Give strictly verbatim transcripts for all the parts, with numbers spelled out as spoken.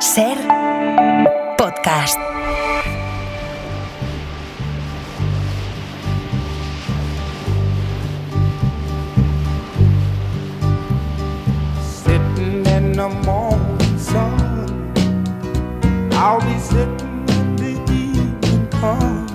Ser podcast. Sitting in the morning sun, I'll be sitting when the evening comes,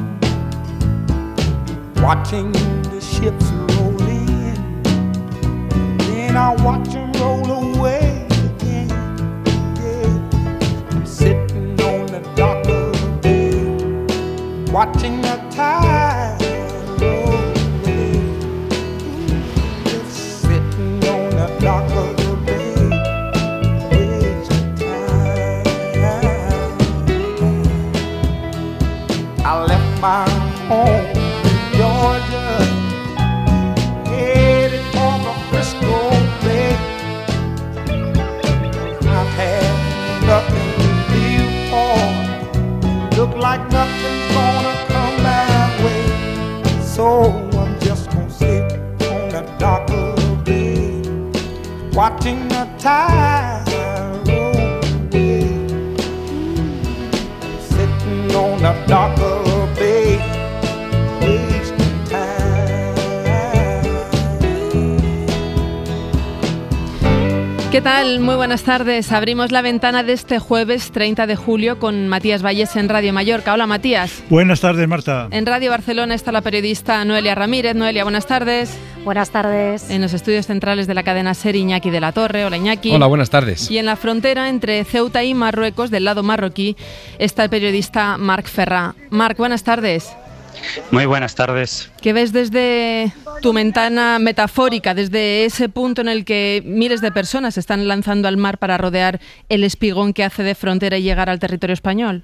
watching the ships roll in, then I'll watch them roll away again. Yeah. I'm sitting on the dock of the bay, watching the tide roll away. Just sitting on the dock of the bay, wasting time. I left my home in Georgia, headed for the Frisco Bay. I've had nothing to live for, look like nothing's gonna come my way. So I'm just gonna sit on the dock of the bay, watching the tide roll away. Sitting on the dock of the bay, wasting time. ¿Qué tal? Muy buenas tardes. Abrimos la ventana de este jueves treinta de julio con Matías Valles en Radio Mallorca. Hola, Matías. Buenas tardes, Marta. En Radio Barcelona está la periodista Noelia Ramírez. Noelia, buenas tardes. Buenas tardes. En los estudios centrales de la cadena SER, Iñaki de la Torre. Hola, Iñaki. Hola, buenas tardes. Y en la frontera entre Ceuta y Marruecos, del lado marroquí, está el periodista Marc Ferrà. Marc, buenas tardes. Muy buenas tardes. ¿Qué ves desde tu ventana metafórica, desde ese punto en el que miles de personas se están lanzando al mar para rodear el espigón que hace de frontera y llegar al territorio español?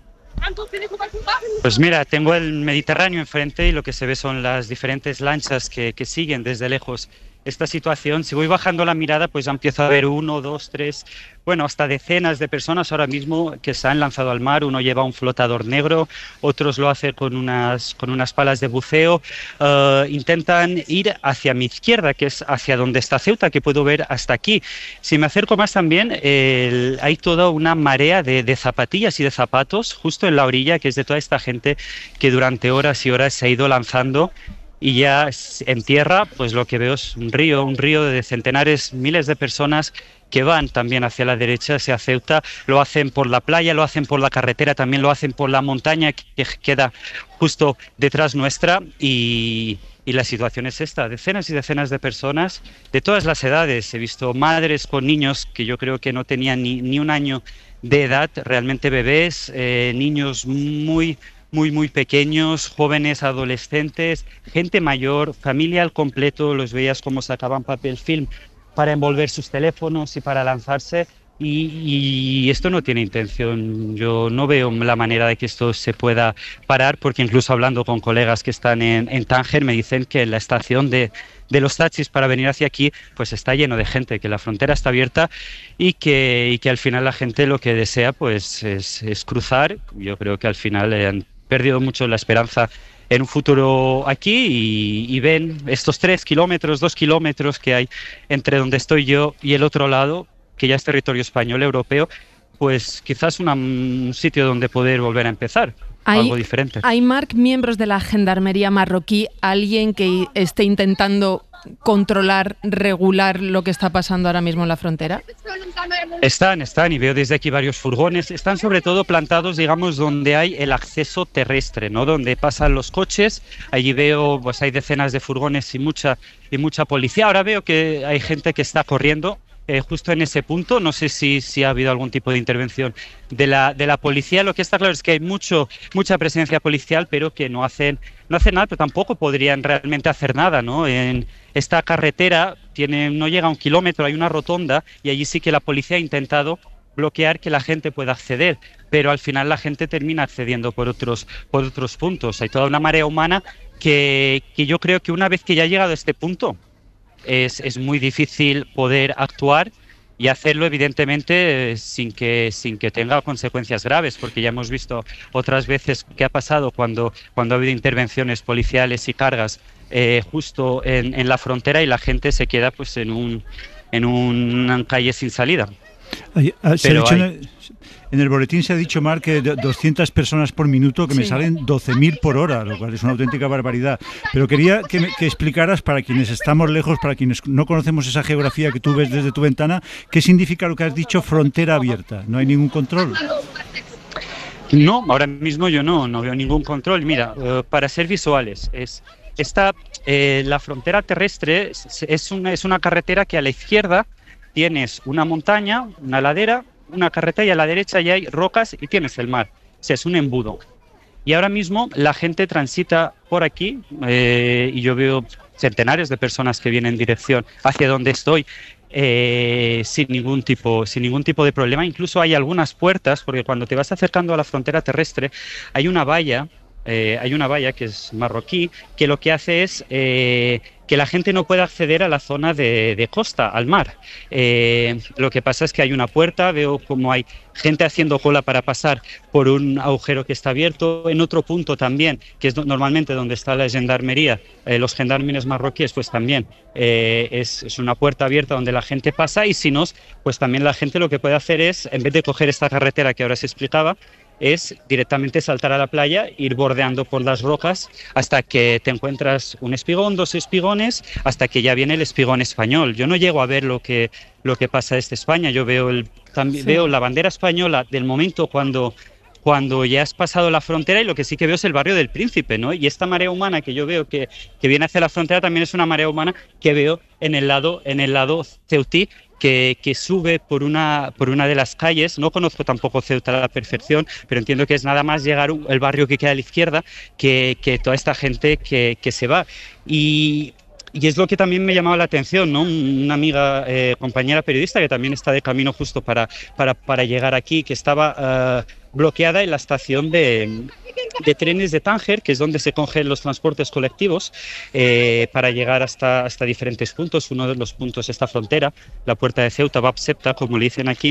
Pues mira, tengo el Mediterráneo enfrente y lo que se ve son las diferentes lanchas que, que siguen desde lejos esta situación. Si voy bajando la mirada, pues ya empiezo a ver uno, dos, tres, bueno, hasta decenas de personas ahora mismo que se han lanzado al mar. Uno lleva un flotador negro, otros lo hacen con unas, con unas palas de buceo. Uh, intentan ir hacia mi izquierda, que es hacia donde está Ceuta, que puedo ver hasta aquí. Si me acerco más también, el, hay toda una marea de, de zapatillas y de zapatos justo en la orilla, que es de toda esta gente que durante horas y horas se ha ido lanzando. Y ya en tierra, pues lo que veo es un río, un río de centenares, miles de personas que van también hacia la derecha, hacia Ceuta. Lo hacen por la playa, lo hacen por la carretera, también lo hacen por la montaña que queda justo detrás nuestra. Y, y la situación es esta, decenas y decenas de personas de todas las edades. He visto madres con niños que yo creo que no tenían ni, ni un año de edad, realmente bebés, eh, niños muy... muy muy pequeños, jóvenes, adolescentes, gente mayor, familia al completo. Los veías como sacaban papel film para envolver sus teléfonos y para lanzarse, y, y esto no tiene intención. Yo no veo la manera de que esto se pueda parar, porque incluso hablando con colegas que están en, en Tánger me dicen que la estación de, de los taxis para venir hacia aquí pues está lleno de gente, que la frontera está abierta y que, y que al final la gente lo que desea pues es, es cruzar. Yo creo que al final eh, han perdido mucho la esperanza en un futuro aquí y, y ven estos tres kilómetros, dos kilómetros que hay entre donde estoy yo y el otro lado, que ya es territorio español, europeo, pues quizás una, un sitio donde poder volver a empezar. Hay, algo diferente. ¿Hay, Marc, miembros de la gendarmería marroquí, alguien que esté intentando controlar, regular lo que está pasando ahora mismo en la frontera? Están, están, y veo desde aquí varios furgones. Están sobre todo plantados, digamos, donde hay el acceso terrestre, ¿no? Donde pasan los coches. Allí veo, pues hay decenas de furgones y mucha, y mucha policía. Ahora veo que hay gente que está corriendo Eh, justo en ese punto. No sé si, si ha habido algún tipo de intervención de la, de la policía. Lo que está claro es que hay mucho, mucha presencia policial, pero que no hacen, no hacen nada, pero tampoco podrían realmente hacer nada, ¿no? En esta carretera tiene, no llega a un kilómetro, hay una rotonda y allí sí que la policía ha intentado bloquear que la gente pueda acceder, pero al final la gente termina accediendo por otros, por otros puntos. Hay toda una marea humana que, que yo creo que una vez que ya ha llegado a este punto, Es, es muy difícil poder actuar y hacerlo evidentemente eh, sin que sin que tenga consecuencias graves, porque ya hemos visto otras veces qué ha pasado cuando, cuando ha habido intervenciones policiales y cargas eh, justo en, en la frontera y la gente se queda pues en un en una calle sin salida. Ay, ah, se ha Pero dicho hay- en, el, en el boletín se ha dicho, Mar, que de- doscientas personas por minuto, que me Sí. salen doce mil por hora, lo cual es una auténtica barbaridad. Pero quería que, me- que explicaras, para quienes estamos lejos, para quienes no conocemos esa geografía que tú ves desde tu ventana, qué significa lo que has dicho, frontera abierta. ¿No hay ningún control? No, ahora mismo yo no, no veo ningún control. Mira, eh, para ser visuales, es esta, eh, la frontera terrestre es, es una, es una carretera que a la izquierda tienes una montaña, una ladera, una carretera, y a la derecha ya hay rocas y tienes el mar. O sea, es un embudo. Y ahora mismo la gente transita por aquí eh, y yo veo centenares de personas que vienen en dirección hacia donde estoy. Eh, sin ningún tipo sin ningún tipo de problema. Incluso hay algunas puertas, porque cuando te vas acercando a la frontera terrestre hay una valla eh, hay una valla que es marroquí, que lo que hace es eh, que la gente no pueda acceder a la zona de, de costa, al mar. Eh, lo que pasa es que hay una puerta, veo como hay gente haciendo cola para pasar por un agujero que está abierto. En otro punto también, que es do- normalmente donde está la gendarmería, eh, los gendarmes marroquíes, pues también eh, es, es una puerta abierta donde la gente pasa, y si no, pues también la gente lo que puede hacer es, en vez de coger esta carretera que ahora se explicaba, es directamente saltar a la playa, ir bordeando por las rocas hasta que te encuentras un espigón, dos espigones, hasta que ya viene el espigón español. Yo no llego a ver lo que, lo que pasa desde España, yo veo, el, también, Sí. veo la bandera española del momento cuando, cuando ya has pasado la frontera, y lo que sí que veo es el barrio del Príncipe, ¿no? Y esta marea humana que yo veo que, que viene hacia la frontera también es una marea humana que veo en el lado, en el lado ceutí, que, que sube por una, por una de las calles. No conozco tampoco Ceuta a la perfección, pero entiendo que es nada más llegar un- el barrio que queda a la izquierda que, que toda esta gente que, que se va. Y, y es lo que también me llamaba la atención, ¿no? Una amiga, eh, compañera periodista, que también está de camino justo para, para, para llegar aquí, que estaba eh, bloqueada en la estación de, de trenes de Tánger, que es donde se cogen los transportes colectivos, eh, para llegar hasta, hasta diferentes puntos. Uno de los puntos es esta frontera, la puerta de Ceuta, Bab Septa, como le dicen aquí,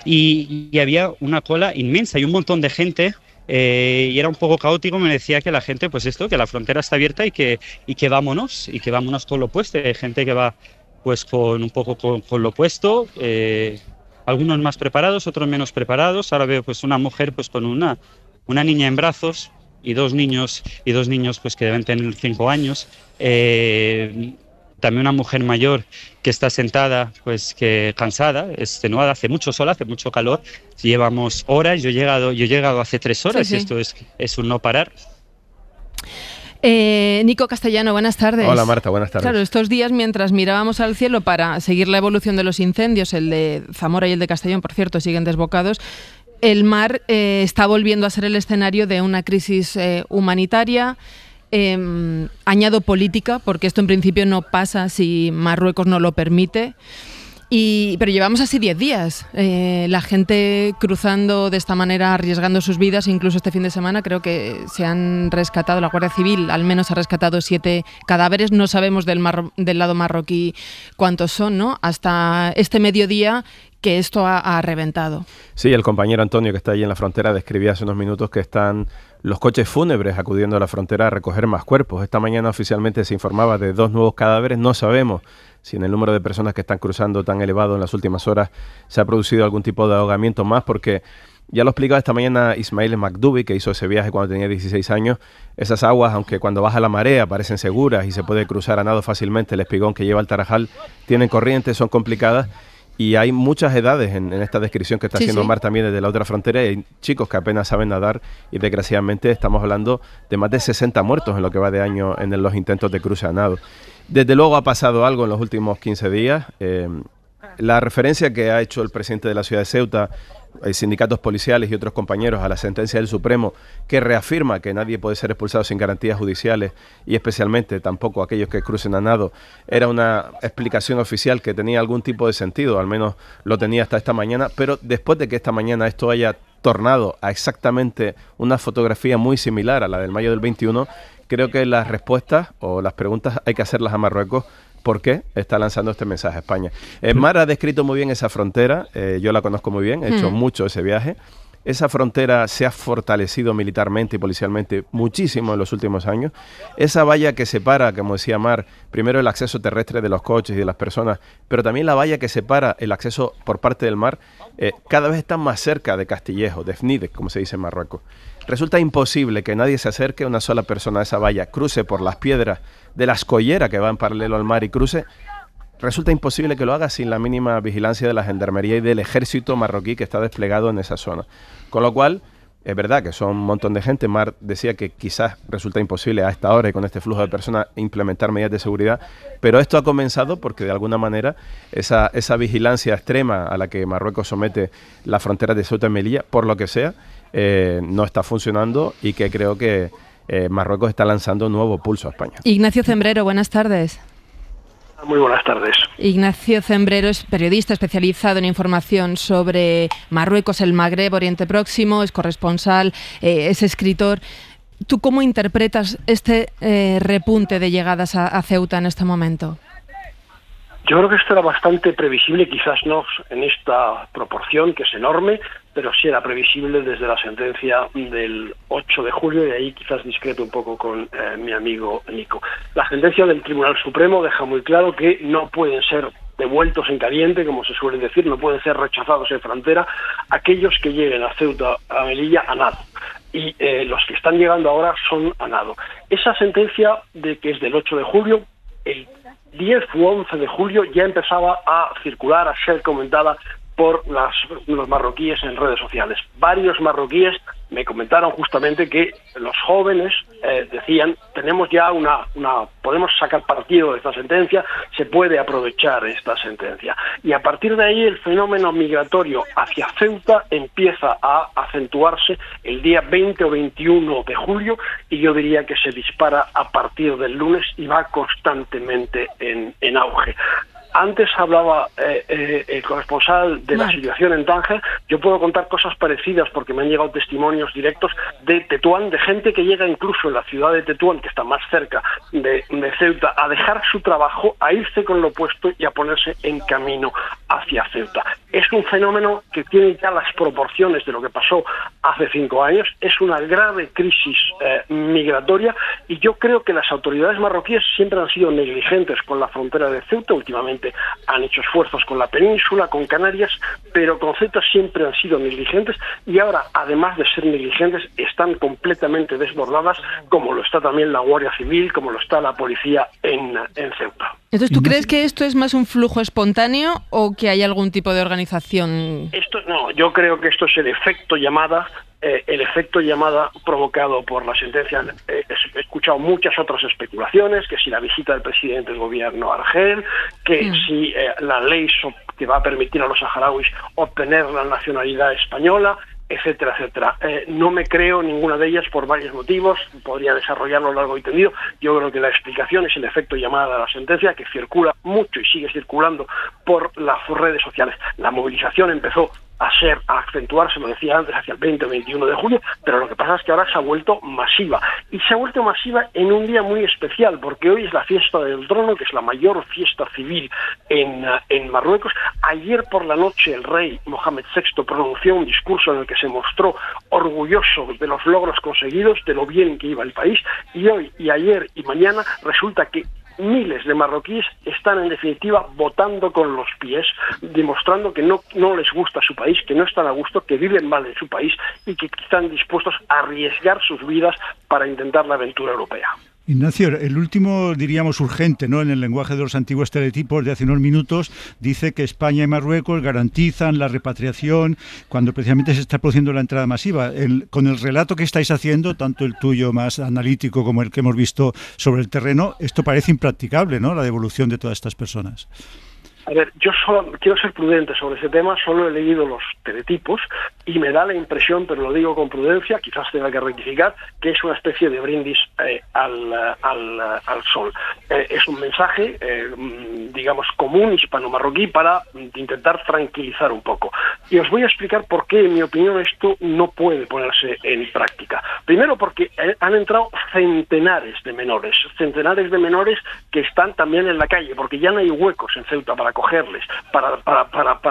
y, y había una cola inmensa y un montón de gente. Eh, y era un poco caótico. Me decía que la gente, pues esto, que la frontera está abierta y que, y que vámonos, y que vámonos con lo opuesto. Hay gente que va pues con un poco con, con lo opuesto, eh, algunos más preparados, otros menos preparados. Ahora veo pues una mujer pues con una, una niña en brazos y dos niños, y dos niños pues que deben tener cinco años. Eh, también una mujer mayor que está sentada, pues que cansada, extenuada, hace mucho sol, hace mucho calor. Llevamos horas, yo he llegado, yo he llegado hace tres horas, Sí, sí. y esto es, es un no parar. Eh, Nico Castellano, buenas tardes. Hola Marta, buenas tardes. Claro, estos días mientras mirábamos al cielo para seguir la evolución de los incendios, el de Zamora y el de Castellón, por cierto, siguen desbocados, el mar eh, está volviendo a ser el escenario de una crisis eh, humanitaria. Eh, añado política, porque esto en principio no pasa si Marruecos no lo permite. Y, pero llevamos así diez días, eh, la gente cruzando de esta manera, arriesgando sus vidas. Incluso este fin de semana creo que se han rescatado, la Guardia Civil al menos ha rescatado siete cadáveres. No sabemos del, marro, del lado marroquí cuántos son, ¿no? Hasta este mediodía que esto ha, ha reventado. Sí, el compañero Antonio, que está allí en la frontera, describía hace unos minutos que están los coches fúnebres acudiendo a la frontera a recoger más cuerpos. Esta mañana oficialmente se informaba de dos nuevos cadáveres. No sabemos si en el número de personas que están cruzando tan elevado en las últimas horas se ha producido algún tipo de ahogamiento más, porque ya lo explicaba esta mañana Ismail Makdoubi, que hizo ese viaje cuando tenía dieciséis años. Esas aguas, aunque cuando baja la marea parecen seguras y se puede cruzar a nado fácilmente el espigón que lleva al Tarajal, tienen corrientes, son complicadas. Y hay muchas edades en, en esta descripción que está Sí, haciendo sí. Mar también desde la otra frontera. Y hay chicos que apenas saben nadar, y desgraciadamente estamos hablando de más de sesenta muertos en lo que va de año en los intentos de cruce a nado. Desde luego ha pasado algo en los últimos quince días. Eh, la referencia que ha hecho el presidente de la ciudad de Ceuta, eh, sindicatos policiales y otros compañeros a la sentencia del Supremo, que reafirma que nadie puede ser expulsado sin garantías judiciales, y especialmente tampoco aquellos que crucen a nado, era una explicación oficial que tenía algún tipo de sentido, al menos lo tenía hasta esta mañana. Pero después de que esta mañana esto haya tornado a exactamente una fotografía muy similar a la del mayo del veintiuno, creo que las respuestas o las preguntas hay que hacerlas a Marruecos. ¿Por qué está lanzando este mensaje a España? Eh, Mar ha descrito muy bien esa frontera, eh, yo la conozco muy bien, he hecho Mm. mucho ese viaje. Esa frontera se ha fortalecido militarmente y policialmente muchísimo en los últimos años. Esa valla que separa, como decía Mar, primero el acceso terrestre de los coches y de las personas, pero también la valla que separa el acceso por parte del mar, eh, cada vez está más cerca de Castillejo, de Fnidec, como se dice en Marruecos. Resulta imposible que nadie se acerque, una sola persona a esa valla, cruce por las piedras de la escollera que va en paralelo al mar y cruce. Resulta imposible que lo haga sin la mínima vigilancia de la gendarmería y del ejército marroquí que está desplegado en esa zona. Con lo cual, es verdad que son un montón de gente. Mar decía que quizás resulta imposible a esta hora y con este flujo de personas implementar medidas de seguridad, pero esto ha comenzado porque de alguna manera esa, esa vigilancia extrema a la que Marruecos somete las fronteras de Ceuta y Melilla, por lo que sea, eh, no está funcionando y que creo que eh, Marruecos está lanzando un nuevo pulso a España. Ignacio Cembrero, buenas tardes. Muy buenas tardes. Ignacio Cembrero es periodista especializado en información sobre Marruecos, el Magreb, Oriente Próximo, es corresponsal, eh, es escritor. ¿Tú cómo interpretas este eh, repunte de llegadas a, a Ceuta en este momento? Yo creo que esto era bastante previsible, quizás no en esta proporción, que es enorme, pero sí era previsible desde la sentencia del ocho de julio, y ahí quizás discreto un poco con eh, mi amigo Nico. La sentencia del Tribunal Supremo deja muy claro que no pueden ser devueltos en caliente, como se suele decir, no pueden ser rechazados en frontera aquellos que lleguen a Ceuta, a Melilla, a nado. Y eh, los que están llegando ahora son a nado. Esa sentencia, de que es del ocho de julio, el diez u once de julio ya empezaba a circular, a ser comentada por las, los marroquíes en redes sociales. Varios marroquíes me comentaron justamente que los jóvenes eh, decían, tenemos ya una, una, podemos sacar partido de esta sentencia, se puede aprovechar esta sentencia. Y a partir de ahí el fenómeno migratorio hacia Ceuta empieza a acentuarse el día veinte o veintiuno de julio, y yo diría que se dispara a partir del lunes y va constantemente en, en auge. Antes hablaba eh, eh, el corresponsal de la situación en Tánger. Yo puedo contar cosas parecidas porque me han llegado testimonios directos de Tetuán, de gente que llega incluso en la ciudad de Tetuán, que está más cerca de, de Ceuta, a dejar su trabajo, a irse con lo opuesto y a ponerse en camino hacia Ceuta. Es un fenómeno que tiene ya las proporciones de lo que pasó hace cinco años. Es una grave crisis eh, migratoria, y yo creo que las autoridades marroquíes siempre han sido negligentes con la frontera de Ceuta. Últimamente han hecho esfuerzos con la península, con Canarias, pero con Ceuta siempre han sido negligentes, y ahora, además de ser negligentes, están completamente desbordadas, como lo está también la Guardia Civil, como lo está la policía en, en Ceuta. Entonces, ¿tú crees que esto es más un flujo espontáneo o que hay algún tipo de organización? Esto no, yo creo que esto es el efecto llamada, eh, el efecto llamada provocado por la sentencia. Eh, he escuchado muchas otras especulaciones, que si la visita del presidente del gobierno a Argel, que mm. si eh, la ley so que va a permitir a los saharauis obtener la nacionalidad española, etcétera, etcétera. Eh, no me creo ninguna de ellas por varios motivos, podría desarrollarlo largo y tendido. Yo creo que la explicación es el efecto llamada de la sentencia, que circula mucho y sigue circulando por las redes sociales. La movilización empezó a ser, a acentuarse, lo decía antes, hacia el veinte o veintiuno de julio, pero lo que pasa es que ahora se ha vuelto masiva, y se ha vuelto masiva en un día muy especial, porque hoy es la fiesta del trono, que es la mayor fiesta civil en, en Marruecos. Ayer por la noche el rey Mohamed sexto pronunció un discurso en el que se mostró orgulloso de los logros conseguidos, de lo bien que iba el país, y hoy y ayer y mañana resulta que miles de marroquíes están en definitiva votando con los pies, demostrando que no, no les gusta su país, que no están a gusto, que viven mal en su país y que están dispuestos a arriesgar sus vidas para intentar la aventura europea. Ignacio, el último, diríamos, urgente, ¿no?, en el lenguaje de los antiguos teletipos de hace unos minutos, dice que España y Marruecos garantizan la repatriación cuando precisamente se está produciendo la entrada masiva. El, con el relato que estáis haciendo, tanto el tuyo más analítico como el que hemos visto sobre el terreno, esto parece impracticable, ¿no?, la devolución de todas estas personas. A ver, yo solo quiero ser prudente sobre ese tema, solo he leído los teletipos y me da la impresión, pero lo digo con prudencia, quizás tenga que rectificar, que es una especie de brindis eh, al, al, al sol. Eh, es un mensaje, eh, digamos, común hispano-marroquí para intentar tranquilizar un poco. Y os voy a explicar por qué, en mi opinión, esto no puede ponerse en práctica. Primero porque han entrado centenares de menores, centenares de menores que están también en la calle, porque ya no hay huecos en Ceuta para cogerles, para, para, para, para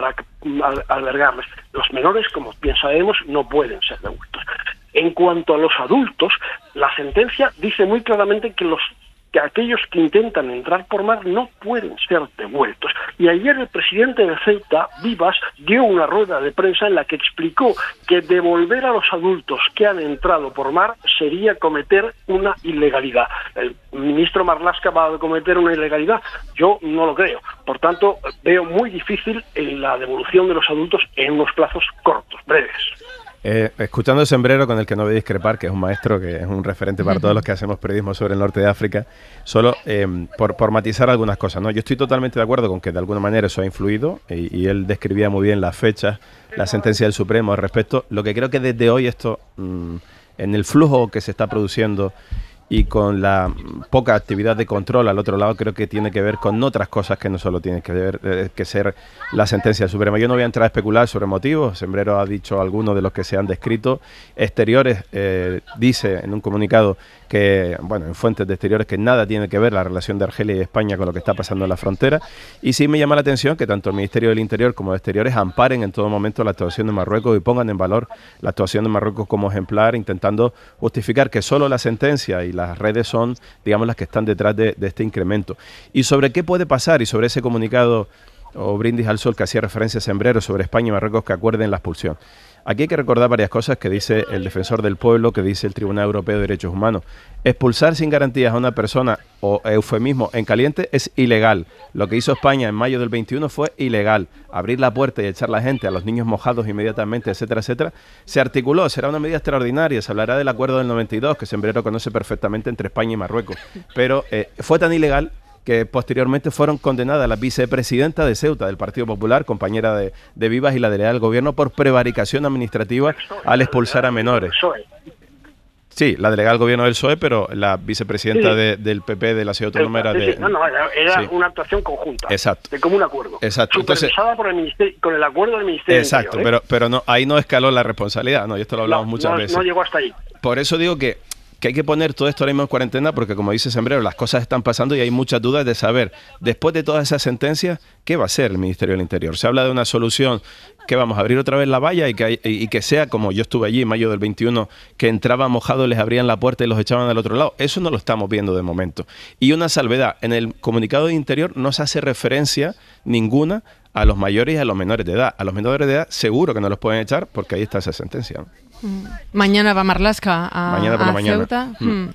albergarles. Los menores, como bien sabemos, no pueden ser devueltos. En cuanto a los adultos, la sentencia dice muy claramente que los que aquellos que intentan entrar por mar no pueden ser devueltos. Y ayer el presidente de Ceuta, Vivas, dio una rueda de prensa en la que explicó que devolver a los adultos que han entrado por mar sería cometer una ilegalidad. El ministro Marlaska va a cometer una ilegalidad. Yo no lo creo. Por tanto, veo muy difícil la devolución de los adultos en unos plazos cortos, breves. Eh, escuchando el Sembrero, con el que no voy a discrepar, que es un maestro, que es un referente para todos los que hacemos periodismo sobre el norte de África, solo eh, por, por matizar algunas cosas, ¿no? Yo estoy totalmente de acuerdo con que de alguna manera eso ha influido, y, y él describía muy bien las fechas, la sentencia del Supremo al respecto. Lo que creo que desde hoy esto, mmm, en el flujo que se está produciendo y con la poca actividad de control al otro lado, creo que tiene que ver con otras cosas que no solo tienen que ver eh, que ser la sentencia del Supremo. Yo no voy a entrar a especular sobre motivos. Sembrero ha dicho algunos de los que se han descrito. Exteriores eh, dice en un comunicado que, bueno, en fuentes de Exteriores, que nada tiene que ver la relación de Argelia y España con lo que está pasando en la frontera. Y sí me llama la atención que tanto el Ministerio del Interior como de Exteriores amparen en todo momento la actuación de Marruecos y pongan en valor la actuación de Marruecos como ejemplar, intentando justificar que solo la sentencia y las redes son, digamos, las que están detrás de, de este incremento. Y sobre qué puede pasar, y sobre ese comunicado o brindis al sol que hacía referencia a Sembrero sobre España y Marruecos que acuerden la expulsión. Aquí hay que recordar varias cosas que dice el Defensor del Pueblo, que dice el Tribunal Europeo de Derechos Humanos. Expulsar sin garantías a una persona, o eufemismo, en caliente, es ilegal. Lo que hizo España en mayo del veintiuno fue ilegal. Abrir la puerta y echar la gente, a los niños mojados inmediatamente, etcétera, etcétera, se articuló. Será una medida extraordinaria. Se hablará del acuerdo del noventa y dos, que Sembrero conoce perfectamente, entre España y Marruecos. Pero eh, fue tan ilegal que posteriormente fueron condenadas la vicepresidenta de Ceuta del Partido Popular, compañera de, de Vivas, y la delegada del gobierno por prevaricación administrativa al expulsar a menores. Sí, la delegada del gobierno del P S O E, pero la vicepresidenta sí. de, del P P de la ciudad autónoma era de... No, no, era, era sí. una actuación conjunta. Exacto. De común acuerdo. Exacto. Supervisada Entonces, por el ministerio, con el acuerdo del Ministerio Exacto, Interior, ¿eh? pero, pero no, ahí no escaló la responsabilidad, no, y esto lo hablamos no, muchas no, veces. No llegó hasta ahí. Por eso digo que que hay que poner todo esto ahora mismo en cuarentena, porque como dice Sembrero, las cosas están pasando y hay muchas dudas de saber, después de todas esas sentencias, ¿qué va a hacer el Ministerio del Interior? Se habla de una solución, que vamos a abrir otra vez la valla y que, hay, y que sea, como yo estuve allí en mayo del veintiuno, que entraban mojados, les abrían la puerta y los echaban al otro lado. Eso no lo estamos viendo de momento. Y una salvedad, en el comunicado de Interior no se hace referencia ninguna a los mayores y a los menores de edad. A los menores de edad seguro que no los pueden echar porque ahí está esa sentencia, ¿no? Mañana va Marlaska a, mañana por la a mañana. Ceuta. Mm. Mm.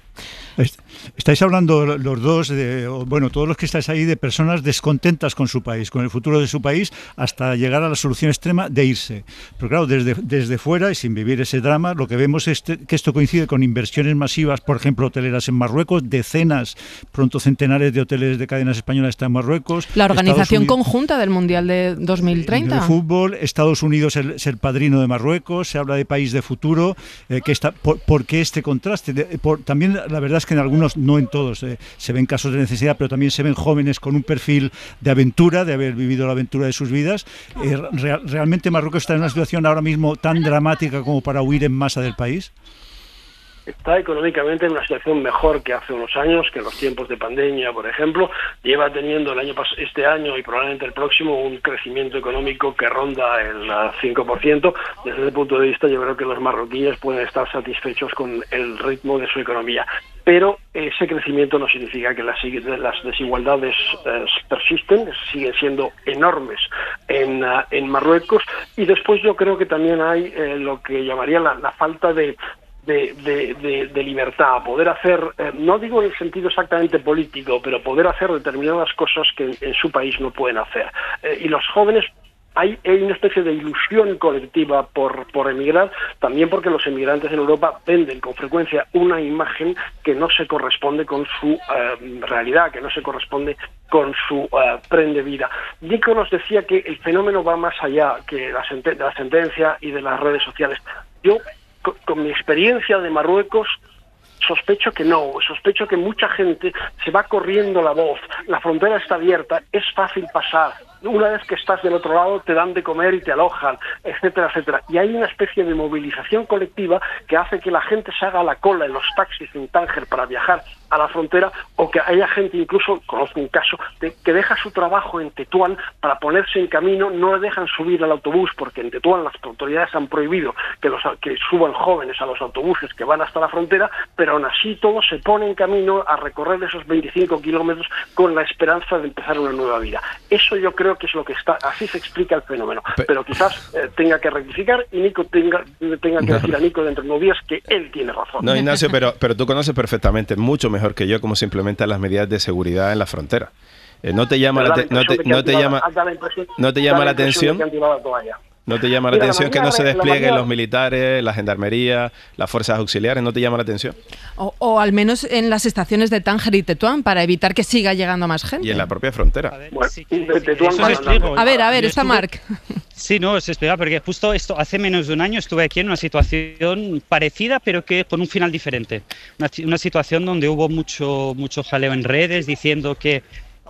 Estáis hablando los dos, de, bueno, todos los que estáis ahí, de personas descontentas con su país, con el futuro de su país, hasta llegar a la solución extrema de irse. Pero claro, desde, desde fuera y sin vivir ese drama, lo que vemos es que esto coincide con inversiones masivas, por ejemplo, hoteleras en Marruecos, decenas, pronto centenares de hoteles de cadenas españolas están en Marruecos. La organización conjunta del Mundial de dos mil treinta. De fútbol, Estados Unidos es el, es el padrino de Marruecos, se habla de país de futuro. Eh, que está, por, ¿Por qué este contraste? De, por, también la verdad es que en algunos, no en todos, eh, se ven casos de necesidad, pero también se ven jóvenes con un perfil de aventura, de haber vivido la aventura de sus vidas. Eh, real, ¿Realmente Marruecos está en una situación ahora mismo tan dramática como para huir en masa del país? Está económicamente en una situación mejor que hace unos años, que en los tiempos de pandemia, por ejemplo. Lleva teniendo el año este año y probablemente el próximo un crecimiento económico que ronda el cinco por ciento. Desde ese punto de vista, yo creo que los marroquíes pueden estar satisfechos con el ritmo de su economía. Pero ese crecimiento no significa que las, las desigualdades eh, persisten, siguen siendo enormes en, uh, en Marruecos. Y después yo creo que también hay eh, lo que llamaría la, la falta de De, de, de, de libertad, poder hacer, eh, no digo en el sentido exactamente político, pero poder hacer determinadas cosas que en, en su país no pueden hacer. Eh, y los jóvenes, hay, hay una especie de ilusión colectiva por, por emigrar, también porque los emigrantes en Europa venden con frecuencia una imagen que no se corresponde con su eh, realidad, que no se corresponde con su uh, prende vida. Nico nos decía que el fenómeno va más allá que la, senten- de la sentencia y de las redes sociales. Yo, Con, con mi experiencia de Marruecos, sospecho que no, sospecho que mucha gente se va corriendo la voz, la frontera está abierta, es fácil pasar, una vez que estás del otro lado te dan de comer y te alojan, etcétera, etcétera. Y hay una especie de movilización colectiva que hace que la gente se haga la cola en los taxis en Tánger para viajar a la frontera, o que haya gente, incluso conozco un caso, de, que deja su trabajo en Tetuán para ponerse en camino, no le dejan subir al autobús porque en Tetuán las autoridades han prohibido que, los, que suban jóvenes a los autobuses que van hasta la frontera, pero aún así todos se ponen en camino a recorrer esos veinticinco kilómetros con la esperanza de empezar una nueva vida. Eso yo creo que es lo que está, así se explica el fenómeno, pero, pero quizás eh, tenga que rectificar y Nico tenga, tenga que no. decir a Nico dentro de unos días que él tiene razón. No, Ignacio, pero, pero tú conoces perfectamente, mucho mejor que yo, cómo se implementan las medidas de seguridad en la frontera. Eh, ¿No te llama la, te, no te, no te llama, no te llama la atención? ¿No te llama la Mira, atención la que no se desplieguen mañana... los militares, la gendarmería, las fuerzas auxiliares? ¿No te llama la atención? O, o al menos en las estaciones de Tánger y Tetuán, para evitar que siga llegando más gente. Y en la propia frontera. A ver, bueno, sí, Tetuán, bueno, a ver, a ver, está Marc. Sí, no, se explica, porque justo esto, hace menos de un año estuve aquí en una situación parecida, pero que con un final diferente. Una, una situación donde hubo mucho, mucho jaleo en redes, diciendo que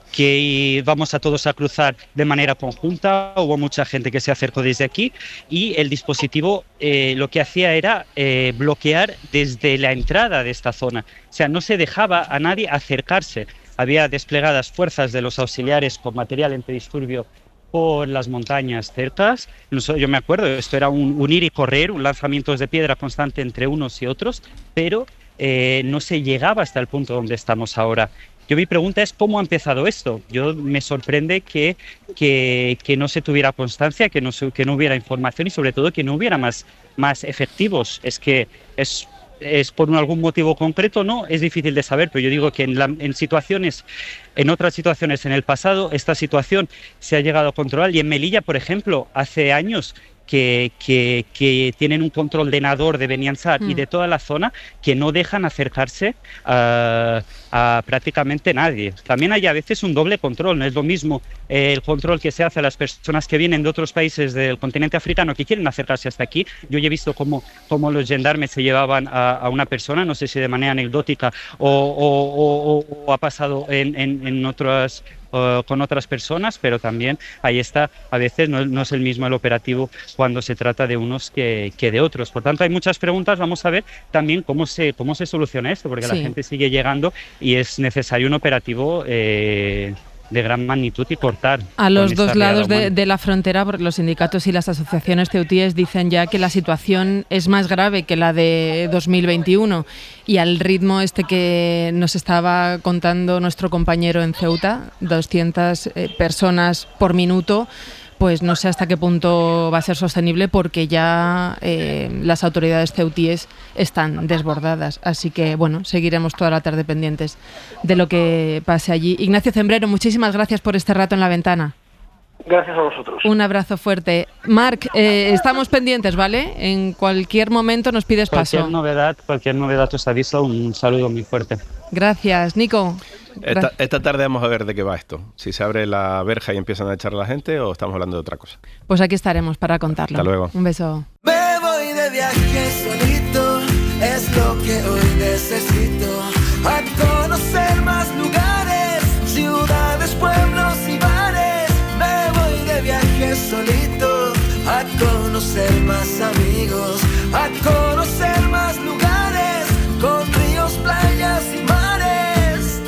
que vamos a todos a cruzar de manera conjunta. Hubo mucha gente que se acercó desde aquí y el dispositivo eh, lo que hacía era eh, bloquear desde la entrada de esta zona. O sea, no se dejaba a nadie acercarse. Había desplegadas fuerzas de los auxiliares con material antidisturbio por las montañas cercas. Yo me acuerdo, esto era un, un ir y correr, un lanzamiento de piedra constante entre unos y otros, pero eh, no se llegaba hasta el punto donde estamos ahora. Yo mi pregunta es cómo ha empezado esto. Yo me sorprende que, que, que no se tuviera constancia, que no, que no hubiera información y sobre todo que no hubiera más, más efectivos. Es que es, es por algún motivo concreto, no, es difícil de saber, pero yo digo que en, la, en situaciones, en otras situaciones en el pasado, esta situación se ha llegado a controlar. Y en Melilla, por ejemplo, hace años Que, que, que tienen un control de Nador, de Beniansar mm. y de toda la zona, que no dejan acercarse a, a prácticamente nadie. También hay a veces un doble control, no es lo mismo eh, el control que se hace a las personas que vienen de otros países del continente africano que quieren acercarse hasta aquí. Yo ya he visto cómo, cómo los gendarmes se llevaban a, a una persona, no sé si de manera anecdótica o, o, o, o ha pasado en, en, en otras... Uh, con otras personas, pero también ahí está, a veces no, no es el mismo el operativo cuando se trata de unos que, que de otros. Por tanto, hay muchas preguntas. Vamos a ver también cómo se, cómo se soluciona esto, porque sí. La gente sigue llegando y es necesario un operativo eh, de gran magnitud y cortar. A los dos lados de, de la frontera, porque los sindicatos y las asociaciones ceutíes dicen ya que la situación es más grave que la de dos mil veintiuno y al ritmo este que nos estaba contando nuestro compañero en Ceuta, doscientas eh, personas por minuto, pues no sé hasta qué punto va a ser sostenible porque ya eh, las autoridades ceutíes están desbordadas. Así que, bueno, seguiremos toda la tarde pendientes de lo que pase allí. Ignacio Cembrero, muchísimas gracias por este rato en La Ventana. Gracias a vosotros. Un abrazo fuerte. Marc, eh, estamos pendientes, ¿vale? En cualquier momento nos pides paso. Cualquier novedad, cualquier novedad os aviso. Un saludo muy fuerte. Gracias, Nico. Esta, esta tarde vamos a ver de qué va esto. Si se abre la verja y empiezan a echar a la gente o estamos hablando de otra cosa. Pues aquí estaremos para contarlo. Hasta luego. Un beso. Me voy de viaje solito, es lo que hoy necesito. A conocer más lugares, ciudades, pueblos y bares. Me voy de viaje solito, a conocer más amigos, a conocer más lugares, con ríos, playas y mares.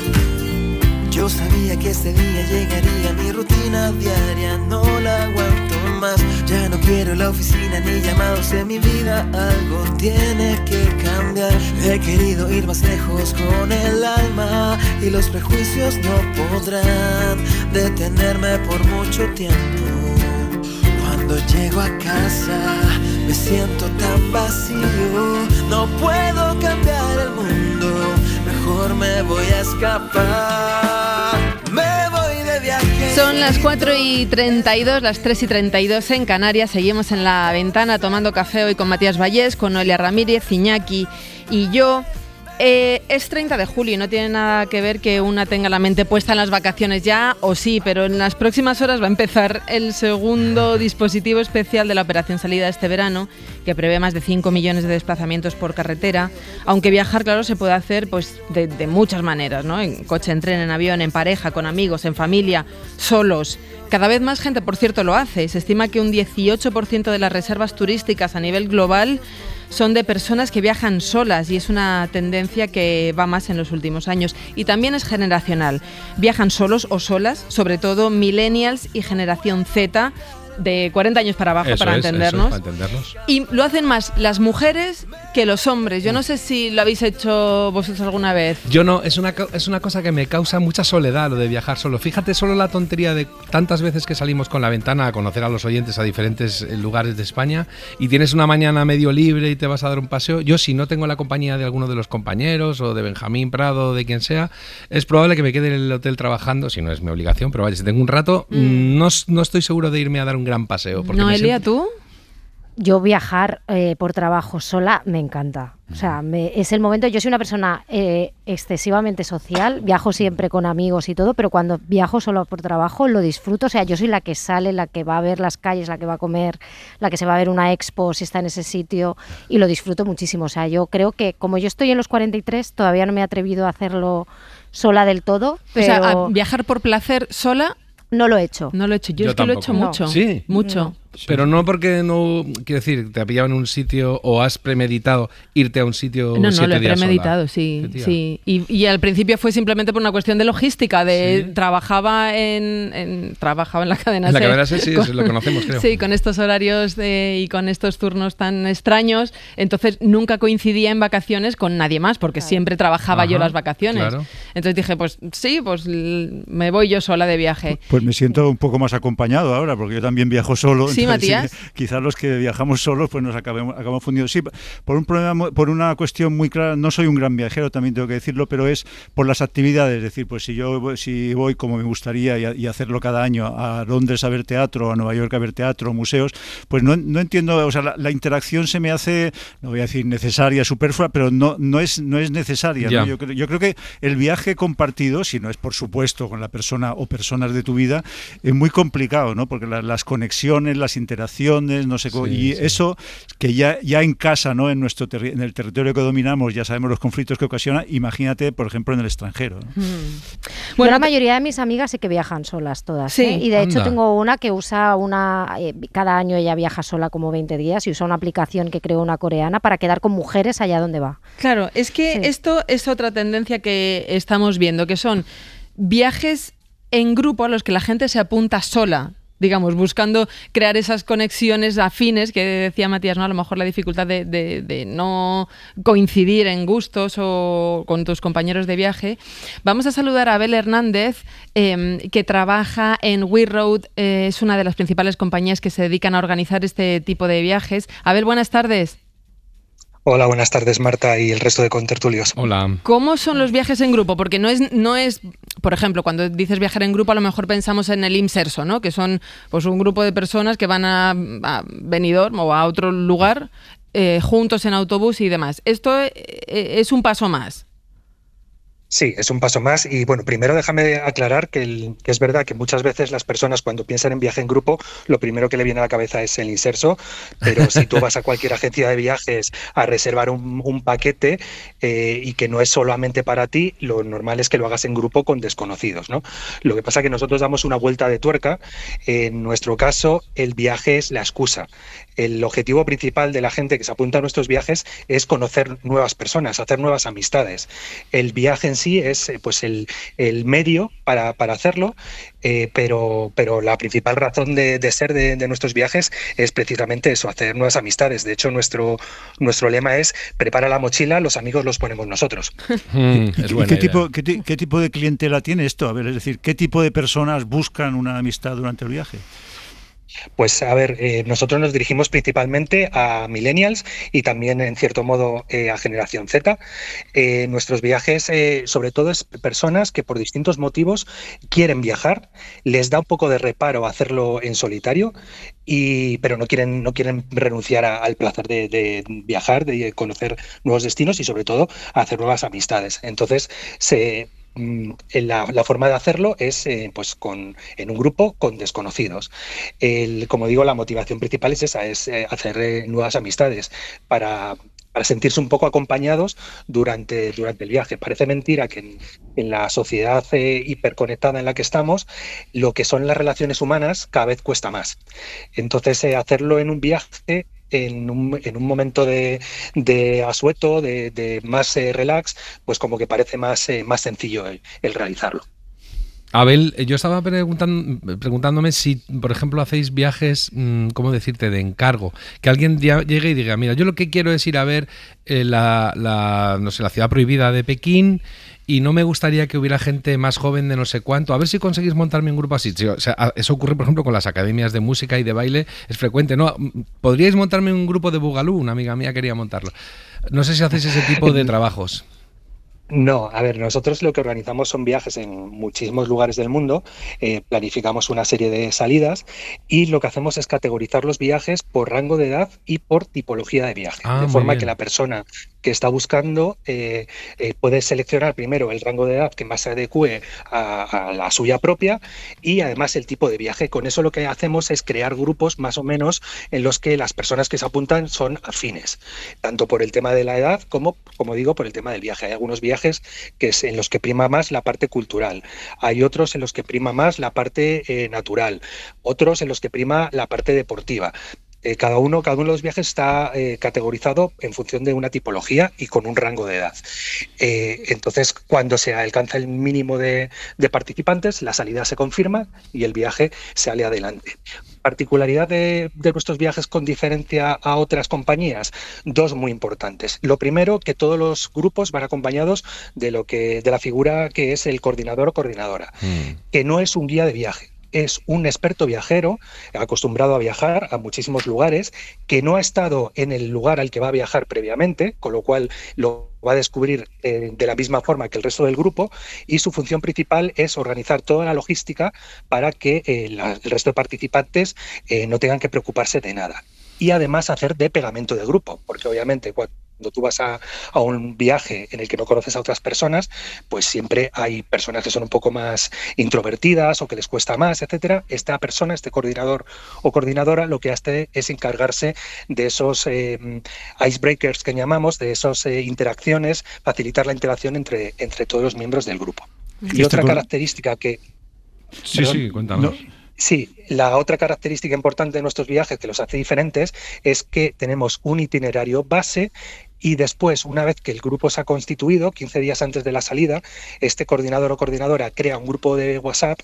Yo sabía que ese día llegaría, mi rutina diaria no la aguanto más. Ya no quiero la oficina ni llamados en mi vida, algo tiene que cambiar. He querido ir más lejos con el alma y los prejuicios no podrán detenerme por mucho tiempo. Cuando llego a casa me siento tan vacío, no puedo cambiar el mundo, mejor me voy a escapar. Me voy de viaje. Son las cuatro y treinta y dos, las tres y treinta y dos en Canarias. Seguimos en La Ventana tomando café hoy con Matías Vallés, con Noelia Ramírez, Iñaki y yo. Eh, es treinta de julio y no tiene nada que ver que una tenga la mente puesta en las vacaciones ya, o sí, pero en las próximas horas va a empezar el segundo dispositivo especial de la Operación Salida este verano, que prevé más de cinco millones de desplazamientos por carretera, aunque viajar, claro, se puede hacer pues de, de muchas maneras, ¿no? En coche, en tren, en avión, en pareja, con amigos, en familia, solos. Cada vez más gente, por cierto, lo hace. Se estima que un dieciocho por ciento de las reservas turísticas a nivel global son de personas que viajan solas y es una tendencia que va más en los últimos años. Y también es generacional. Viajan solos o solas, sobre todo millennials y generación Z, de cuarenta años para abajo, eso para, es, entendernos. Eso es, para entendernos. Y lo hacen más las mujeres que los hombres. Yo no sé si lo habéis hecho vosotros alguna vez. Yo no, es una, es una cosa que me causa mucha soledad lo de viajar solo. Fíjate solo la tontería de tantas veces que salimos con la ventana a conocer a los oyentes a diferentes lugares de España y tienes una mañana medio libre y te vas a dar un paseo. Yo, si no tengo la compañía de alguno de los compañeros o de Benjamín Prado o de quien sea, es probable que me quede en el hotel trabajando, si no es mi obligación, pero vaya, si tengo un rato, mm. no, no estoy seguro de irme a dar un gran paseo. Noelia, siento... ¿tú? Yo viajar eh, por trabajo sola me encanta. O sea, me, es el momento. Yo soy una persona eh, excesivamente social, viajo siempre con amigos y todo, pero cuando viajo solo por trabajo lo disfruto. O sea, yo soy la que sale, la que va a ver las calles, la que va a comer, la que se va a ver una expo si está en ese sitio, y lo disfruto muchísimo. O sea, yo creo que como yo estoy en los cuarenta y tres, todavía no me he atrevido a hacerlo sola del todo. Pero... O sea, a viajar por placer sola... No lo he hecho. No lo he hecho. Yo, Yo es que tampoco. lo he hecho mucho. No. ¿Sí? Mucho. No. Pero no porque no, quiero decir, te ha pillado en un sitio o has premeditado irte a un sitio No, siete no, lo he días premeditado, sola. sí. sí. Y, y al principio fue simplemente por una cuestión de logística, de ¿sí? trabajaba en, en trabajaba en la cadena En la SER, cadena SER, sí, con, eso lo conocemos, creo. Sí, con estos horarios de, y con estos turnos tan extraños, entonces nunca coincidía en vacaciones con nadie más, porque claro. siempre trabajaba Ajá, yo las vacaciones. Claro. Entonces dije, pues sí, pues me voy yo sola de viaje. Pues me siento un poco más acompañado ahora, porque yo también viajo solo. Sí, Matías. Sí, quizás los que viajamos solos pues nos acabemos, acabamos fundidos. Sí, por un problema, por una cuestión muy clara, no soy un gran viajero, también tengo que decirlo, pero es por las actividades. Es decir, pues si yo si voy como me gustaría y, y hacerlo cada año a Londres a ver teatro, a Nueva York a ver teatro, museos, pues no, no entiendo, o sea, la, la interacción se me hace, no voy a decir necesaria, superflua, pero no, no es no es necesaria. ¿no? Yo, yo creo que el viaje compartido, si no es por supuesto con la persona o personas de tu vida, es muy complicado, ¿no? Porque la, las conexiones, las interacciones, no sé cómo, sí, y sí. eso que ya ya en casa, ¿no? En nuestro terri- en el territorio que dominamos ya sabemos los conflictos que ocasiona, imagínate, por ejemplo, en el extranjero, ¿no? Hmm. Bueno, la mayoría de mis amigas sí que viajan solas todas, sí, ¿eh? Y de hecho anda. tengo una que usa una eh, cada año ella viaja sola como veinte días y usa una aplicación que creó una coreana para quedar con mujeres allá donde va. Claro, es que sí. esto es otra tendencia que estamos viendo, que son viajes en grupo a los que la gente se apunta sola, digamos, buscando crear esas conexiones afines que decía Matías, ¿no? A lo mejor la dificultad de, de, de no coincidir en gustos o con tus compañeros de viaje. Vamos a saludar a Abel Hernández, eh, que trabaja en We Road, eh, es una de las principales compañías que se dedican a organizar este tipo de viajes. Abel, buenas tardes. Hola, buenas tardes, Marta y el resto de contertulios. Hola. ¿Cómo son los viajes en grupo? Porque no es, no es, por ejemplo, cuando dices viajar en grupo, a lo mejor pensamos en el Imserso, ¿no? Que son pues un grupo de personas que van a, a Benidorm o a otro lugar eh, juntos en autobús y demás. Esto eh, es un paso más. Sí, es un paso más y bueno, primero déjame aclarar que, el, que es verdad que muchas veces las personas cuando piensan en viaje en grupo, lo primero que le viene a la cabeza es el Imserso, pero si tú vas a cualquier agencia de viajes a reservar un, un paquete eh, y que no es solamente para ti, lo normal es que lo hagas en grupo con desconocidos, ¿no? Lo que pasa es que nosotros damos una vuelta de tuerca. En nuestro caso, el viaje es la excusa. El objetivo principal de la gente que se apunta a nuestros viajes es conocer nuevas personas, hacer nuevas amistades. El viaje en sí es pues el, el medio para, para hacerlo, eh, pero, pero la principal razón de, de ser de, de nuestros viajes es precisamente eso, hacer nuevas amistades. De hecho, nuestro, nuestro lema es prepara la mochila, los amigos los ponemos nosotros. Mm, es ¿Y qué tipo, qué, qué tipo de clientela tiene esto? A ver, es decir, ¿qué tipo de personas buscan una amistad durante el viaje? Pues a ver, eh, nosotros nos dirigimos principalmente a millennials y también en cierto modo eh, a generación Z. Eh, nuestros viajes eh, sobre todo es personas que por distintos motivos quieren viajar, les da un poco de reparo hacerlo en solitario, y, pero no quieren, no quieren renunciar a, al placer de, de viajar, de conocer nuevos destinos y sobre todo a hacer nuevas amistades. Entonces se... La, la forma de hacerlo es eh, pues con, en un grupo con desconocidos. El, como digo, la motivación principal es esa, es eh, hacer eh, nuevas amistades para, para sentirse un poco acompañados durante, durante el viaje. Parece mentira que en, en la sociedad eh, hiperconectada en la que estamos, lo que son las relaciones humanas cada vez cuesta más. Entonces, eh, hacerlo en un viaje en un, en un momento de, de asueto, de, de más eh, relax, pues como que parece más, eh, más sencillo el, el realizarlo. Abel, yo estaba preguntando, preguntándome si, por ejemplo, hacéis viajes, ¿cómo decirte?, de encargo. Que alguien llegue y diga, mira, yo lo que quiero es ir a ver eh, la, la, no sé, la ciudad prohibida de Pekín y no me gustaría que hubiera gente más joven de no sé cuánto. A ver si conseguís montarme un grupo así. O sea, eso ocurre, por ejemplo, con las academias de música y de baile. Es frecuente, ¿no? ¿Podríais montarme un grupo de Boogaloo? Una amiga mía quería montarlo. No sé si hacéis ese tipo de trabajos. No, a ver, nosotros lo que organizamos son viajes en muchísimos lugares del mundo, eh, planificamos una serie de salidas y lo que hacemos es categorizar los viajes por rango de edad y por tipología de viaje, ah, de forma que la persona que está buscando eh, eh, puede seleccionar primero el rango de edad que más se adecue a, a la suya propia y además el tipo de viaje. Con eso lo que hacemos es crear grupos más o menos en los que las personas que se apuntan son afines, tanto por el tema de la edad como, como digo, por el tema del viaje. Hay algunos viajes que es en los que prima más la parte cultural, hay otros en los que prima más la parte eh, natural, otros en los que prima la parte deportiva. Eh, cada uno, cada uno de los viajes está eh, categorizado en función de una tipología y con un rango de edad. Eh, entonces, cuando se alcanza el mínimo de, de participantes, la salida se confirma y el viaje sale adelante. Particularidad de, de nuestros viajes con diferencia a otras compañías, dos muy importantes. Lo primero, que todos los grupos van acompañados de lo que de la figura que es el coordinador o coordinadora, mm. que no es un guía de viaje. Es un experto viajero, acostumbrado a viajar a muchísimos lugares, que no ha estado en el lugar al que va a viajar previamente, con lo cual lo va a descubrir eh, de la misma forma que el resto del grupo, y su función principal es organizar toda la logística para que eh, la, el resto de participantes eh, no tengan que preocuparse de nada. Y además hacer de pegamento de grupo, porque obviamente cuando Cuando tú vas a, a un viaje en el que no conoces a otras personas, pues siempre hay personas que son un poco más introvertidas o que les cuesta más, etcétera. Esta persona, este coordinador o coordinadora, lo que hace es encargarse de esos eh, icebreakers que llamamos, de esas eh, interacciones, facilitar la interacción entre, entre todos los miembros del grupo. Y otra con... característica que... Sí, perdón, sí, cuéntanos. No. Sí, la otra característica importante de nuestros viajes que los hace diferentes es que tenemos un itinerario base y después, una vez que el grupo se ha constituido, quince días antes de la salida, este coordinador o coordinadora crea un grupo de WhatsApp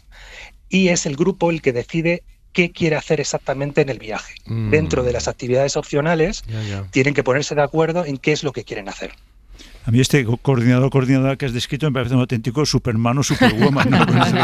y es el grupo el que decide qué quiere hacer exactamente en el viaje. Mm. Dentro de las actividades opcionales, ya, ya. tienen que ponerse de acuerdo en qué es lo que quieren hacer. A mí este coordinador coordinadora que has descrito me parece un auténtico Superman o Superwoman, ¿no?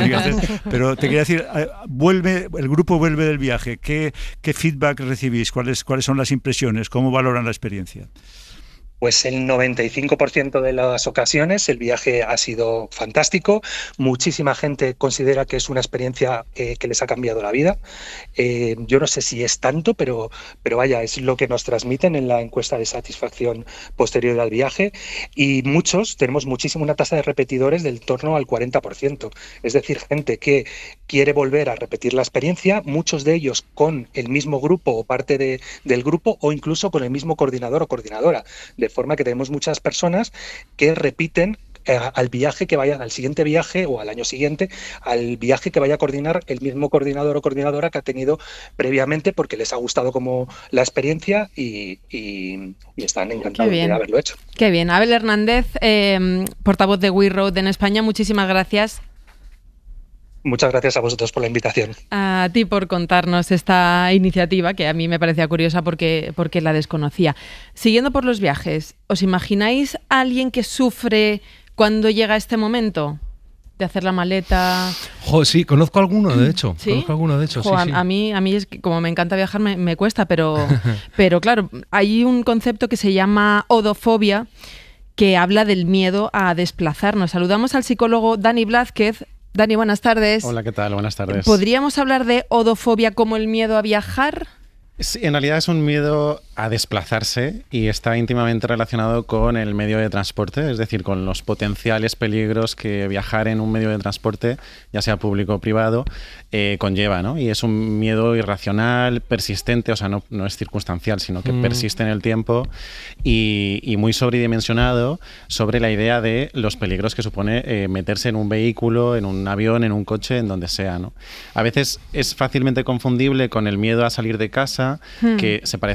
Pero te quería decir, vuelve, el grupo vuelve del viaje, ¿qué, qué feedback recibís? ¿Cuáles, cuáles son las impresiones? ¿Cómo valoran la experiencia? Pues el noventa y cinco por ciento de las ocasiones el viaje ha sido fantástico. Muchísima gente considera que es una experiencia eh, que les ha cambiado la vida. Eh, yo no sé si es tanto, pero, pero vaya, es lo que nos transmiten en la encuesta de satisfacción posterior al viaje. Y muchos, tenemos muchísimo una tasa de repetidores del torno al cuarenta por ciento. Es decir, gente que quiere volver a repetir la experiencia, muchos de ellos con el mismo grupo o parte de, del grupo o incluso con el mismo coordinador o coordinadora. De forma que tenemos muchas personas que repiten eh, al viaje que vayan, al siguiente viaje o al año siguiente, al viaje que vaya a coordinar el mismo coordinador o coordinadora que ha tenido previamente porque les ha gustado como la experiencia y, y, y están encantados de haberlo hecho. Qué bien. Abel Hernández, eh, portavoz de We Road en España, muchísimas gracias. Muchas gracias a vosotros por la invitación. A ti por contarnos esta iniciativa, que a mí me parecía curiosa porque, porque la desconocía. Siguiendo por los viajes, ¿os imagináis a alguien que sufre cuando llega este momento de hacer la maleta? Jo, sí, conozco alguno, de hecho. ¿Sí? Conozco alguno, de hecho, jo, sí, sí. A mí, a mí es que como me encanta viajar, me, me cuesta, pero, pero claro, hay un concepto que se llama odofobia, que habla del miedo a desplazarnos. Saludamos al psicólogo Dani Blázquez. Dani, buenas tardes. Hola, ¿qué tal? Buenas tardes. ¿Podríamos hablar de odofobia como el miedo a viajar? Sí, en realidad es un miedo a desplazarse y está íntimamente relacionado con el medio de transporte, es decir, con los potenciales peligros que viajar en un medio de transporte, ya sea público o privado, eh, conlleva, ¿no? Y es un miedo irracional, persistente, o sea, no, no es circunstancial, sino que mm. persiste en el tiempo y, y muy sobredimensionado sobre la idea de los peligros que supone eh, meterse en un vehículo, en un avión, en un coche, en donde sea, ¿no? A veces es fácilmente confundible con el miedo a salir de casa, mm. que se parece más a la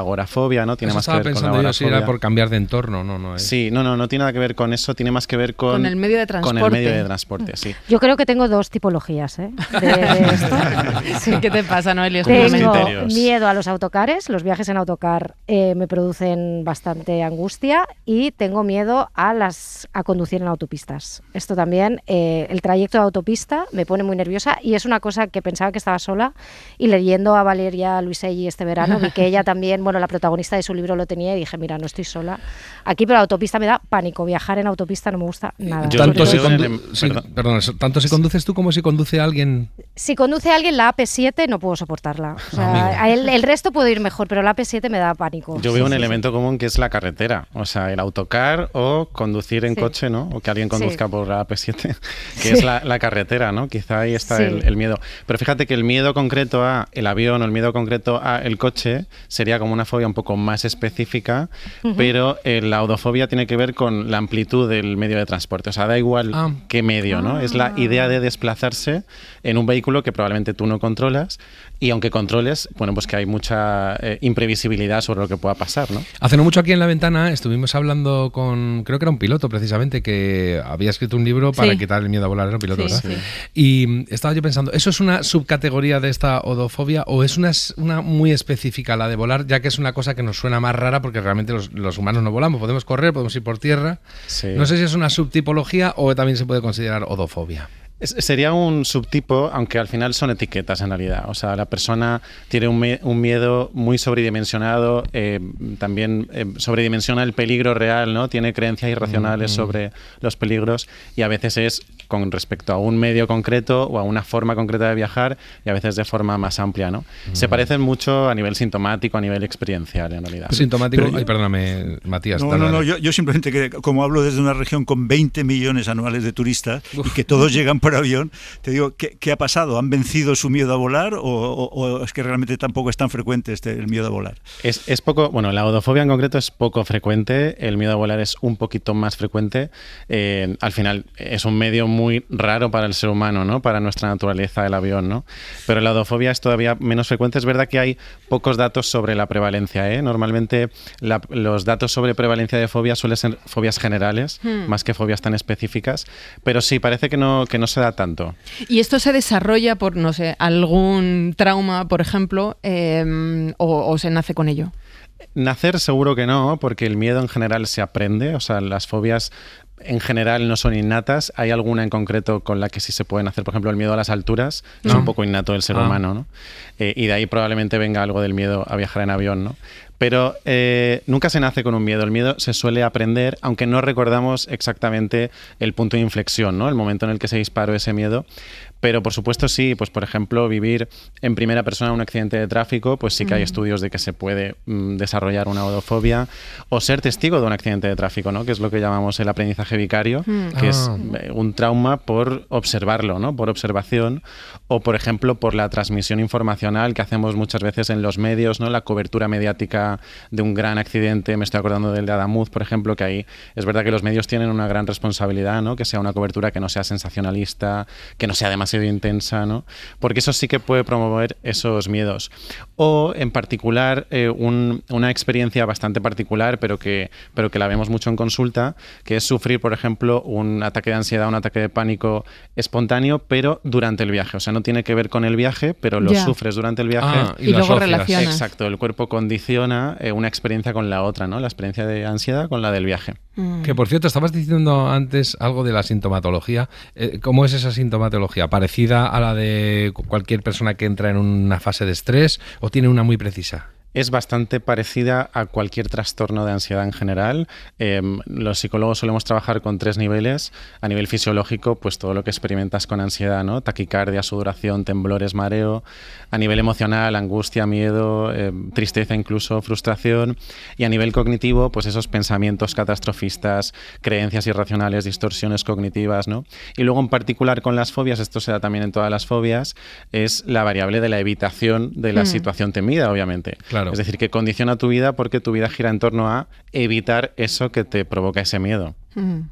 agorafobia, ¿no? Tiene Eso más que estaba ver con la pensando yo si agorafobia. era por cambiar de entorno, no, no es. Sí, no, no, no tiene nada que ver con eso, tiene más que ver con, Con el medio de transporte. Con el medio de transporte, sí. Yo creo que tengo dos tipologías, ¿eh? De, de esto. Sí. ¿Qué te pasa, Noelia? Tengo miedo a los autocares, los viajes en autocar eh, me producen bastante angustia, y tengo miedo a las a conducir en autopistas. Esto también, eh, el trayecto de autopista me pone muy nerviosa, y es una cosa que pensaba que estaba sola, y leyendo a Valeria Luiselli este verano vi que ella también, bueno, la protagonista de su libro lo tenía, y dije, mira, no estoy sola aquí, pero la autopista me da pánico, viajar en autopista no me gusta nada. Tanto si, en condu el- sí, perdón. perdón, eso, tanto si conduces tú como si conduce alguien. Si conduce alguien la A P siete no puedo soportarla. O sea, Amigo. a él- el resto puedo ir mejor, pero la A P siete me da pánico. Yo Sí, veo un sí, elemento común que es la carretera, o sea, el autocar o conducir en Sí. coche, ¿no? O que alguien conduzca Sí. por la A P siete, que Sí. es la, la carretera, ¿no? Quizá ahí está Sí. el, el miedo. Pero fíjate que el miedo concreto a el avión o el miedo concreto a el coche sería como una fobia un poco más específica, Ujú. pero eh, la odofobia tiene que ver con la amplitud del medio de transporte, o sea, da igual Ah. qué medio, ¿no? Es la idea de desplazarse en un vehículo que probablemente tú no controlas, y aunque controles, bueno, pues que hay mucha eh, imprevisibilidad sobre lo que pueda pasar, ¿no? Hace no mucho aquí en La Ventana estuvimos hablando con, creo que era un piloto precisamente, que había escrito un libro para Sí. quitar el miedo a volar, era un piloto, Sí, ¿verdad? sí. Y mm, estaba yo pensando, ¿eso es una subcategoría de esta odofobia o es una, s- una muy específica la de volar, ya que es una cosa que nos suena más rara porque realmente los, los humanos no volamos, podemos correr, podemos ir por tierra? Sí. No sé si es una subtipología o también se puede considerar odofobia. Es- Sería un subtipo, aunque al final son etiquetas en realidad. O sea, la persona tiene un, me- un miedo muy sobredimensionado, eh, también eh, sobredimensiona el peligro real, ¿no? Tiene creencias irracionales Mm. sobre los peligros, y a veces es con respecto a un medio concreto o a una forma concreta de viajar, y a veces de forma más amplia, ¿no? Se parecen mucho a nivel sintomático, a nivel experiencial en realidad. Sintomático, Pero yo- ay, perdóname, Matías. No, dale, no, no, dale. yo, yo simplemente que como hablo desde una región con veinte millones anuales de turistas y que todos llegan por avión, te digo, ¿qué, qué ha pasado? ¿Han vencido su miedo a volar o, o- o es que realmente tampoco es tan frecuente este, el miedo a volar? Es, es poco, bueno, la odofobia en concreto es poco frecuente, el miedo a volar es un poquito más frecuente. Eh, al final es un medio muy raro para el ser humano, ¿no? Para nuestra naturaleza, el avión, ¿no? Pero la odofobia es todavía menos frecuente. Es verdad que hay pocos datos sobre la prevalencia, ¿eh? Normalmente la- los datos sobre prevalencia de fobia suelen ser fobias generales, Hmm. más que fobias tan específicas, pero sí, parece que no, que no se da tanto. ¿Y esto se desarrolla por, no sé, algún trauma, por ejemplo, eh, o, o se nace con ello? Nacer seguro que no, porque el miedo en general se aprende, o sea, las fobias en general no son innatas. Hay alguna en concreto con la que sí se pueden hacer, por ejemplo, el miedo a las alturas, es No. un poco innato del ser Ah. humano, ¿no? Eh, y de ahí probablemente venga algo del miedo a viajar en avión, ¿no? Pero eh, nunca se nace con un miedo, el miedo se suele aprender, aunque no recordamos exactamente el punto de inflexión, ¿no? El momento en el que se disparó ese miedo. Pero por supuesto sí, pues por ejemplo vivir en primera persona un accidente de tráfico, pues sí que hay Mm. estudios de que se puede mm, desarrollar una odofobia, o ser testigo de un accidente de tráfico, ¿no? Que es lo que llamamos el aprendizaje vicario, Mm. que es Ah. eh, un trauma por observarlo, ¿no? Por observación, o por ejemplo por la transmisión informacional que hacemos muchas veces en los medios, ¿no? La cobertura mediática de un gran accidente, me estoy acordando del de Adamuz, por ejemplo, que ahí es verdad que los medios tienen una gran responsabilidad, ¿no? Que sea una cobertura que no sea sensacionalista, que no sea demasiado intensa, ¿no? Porque eso sí que puede promover esos miedos. O, en particular, eh, un- una experiencia bastante particular, pero que, pero que la vemos mucho en consulta, que es sufrir, por ejemplo, un ataque de ansiedad, un ataque de pánico espontáneo, pero durante el viaje. O sea, no tiene que ver con el viaje, pero lo Ya. sufres durante el viaje. Ah, Y lo luego asocias. relacionas. Exacto, el cuerpo condiciona eh, una experiencia con la otra, ¿no? La experiencia de ansiedad con la del viaje. Mm. Que por cierto, estabas diciendo antes algo de la sintomatología. Eh, ¿Cómo es esa sintomatología? ¿Parecida a la de cualquier persona que entra en una fase de estrés o tiene una muy precisa? Es bastante parecida a cualquier trastorno de ansiedad en general. Eh, los psicólogos solemos trabajar con tres niveles. A nivel fisiológico, pues todo lo que experimentas con ansiedad, ¿no? Taquicardia, sudoración, temblores, mareo. A nivel emocional, angustia, miedo, eh, tristeza incluso, frustración. Y a nivel cognitivo, pues esos pensamientos catastrofistas, creencias irracionales, distorsiones cognitivas, ¿no? Y luego en particular con las fobias, esto se da también en todas las fobias, es la variable de la evitación de la Mm. situación temida, obviamente. Claro. Es decir, que condiciona tu vida porque tu vida gira en torno a evitar eso que te provoca ese miedo. Mm.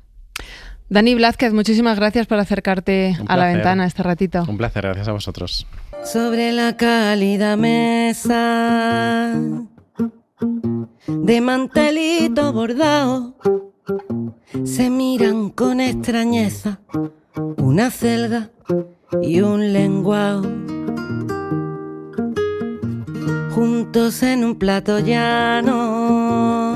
Dani Blázquez, muchísimas gracias por acercarte Un a la placer. ventana este ratito. Un placer, gracias a vosotros. Sobre la cálida mesa de mantelito bordado, se miran con extrañeza una celda y un lenguao, juntos en un plato llano.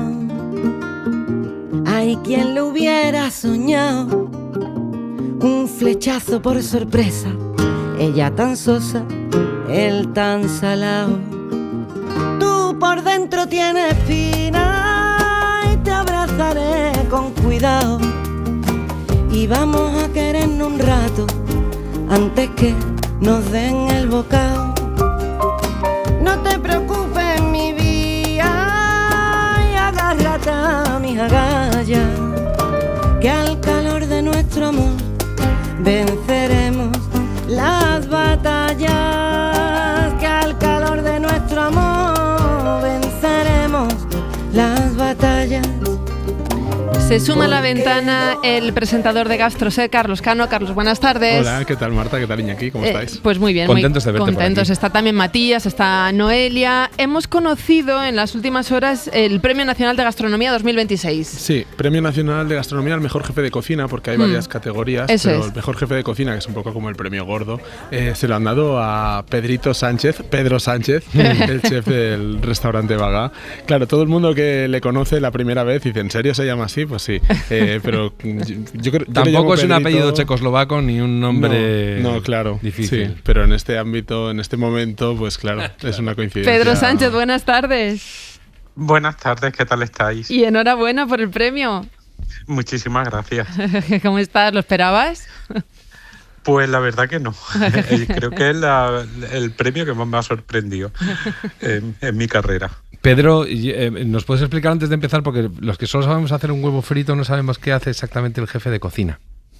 Hay quien lo hubiera soñado, un flechazo por sorpresa, ella tan sosa, él tan salao. Tú por dentro tienes espina y te abrazaré con cuidado, y vamos a querernos un rato antes que nos den el bocado. No te preocupes, mi vida, y agárrate a mis agallas, que al calor de nuestro amor venceremos las batallas, que al calor de nuestro amor venceremos las batallas. Se suma a la ventana el presentador de Gastrosec, Carlos Cano. Carlos, buenas tardes. Hola, ¿qué tal, Marta? ¿Qué tal, Iñaki? ¿Cómo Eh, estáis? pues muy bien, contentos muy de verte contentos. por aquí. Está también Matías, está Noelia. Hemos conocido en las últimas horas el Premio Nacional de Gastronomía dos mil veintiséis. Sí, Premio Nacional de Gastronomía al mejor jefe de cocina, porque hay Mm. varias categorías, Eso pero es. el mejor jefe de cocina, que es un poco como el premio gordo, eh, se lo han dado a Pedrito Sánchez, Pedro Sánchez, el chef del restaurante Bagá. Claro, todo el mundo que le conoce la primera vez dice, ¿en serio se llama así? Pues sí, eh, pero yo, yo creo... yo le llamo Tampoco es un Pedrito- apellido checoslovaco ni un nombre No, no, claro, difícil. sí, pero en este ámbito, en este momento, pues claro, es una coincidencia. Pedro Sánchez, buenas tardes. Buenas tardes, ¿qué tal estáis? Y enhorabuena por el premio. Muchísimas gracias. ¿Cómo estás? ¿Lo esperabas? Pues la verdad que no. Creo que es la- el premio que más me ha sorprendido en, en mi carrera. Pedro, y, eh, ¿nos puedes explicar antes de empezar? Porque los que solo sabemos hacer un huevo frito no sabemos qué hace exactamente el jefe de cocina.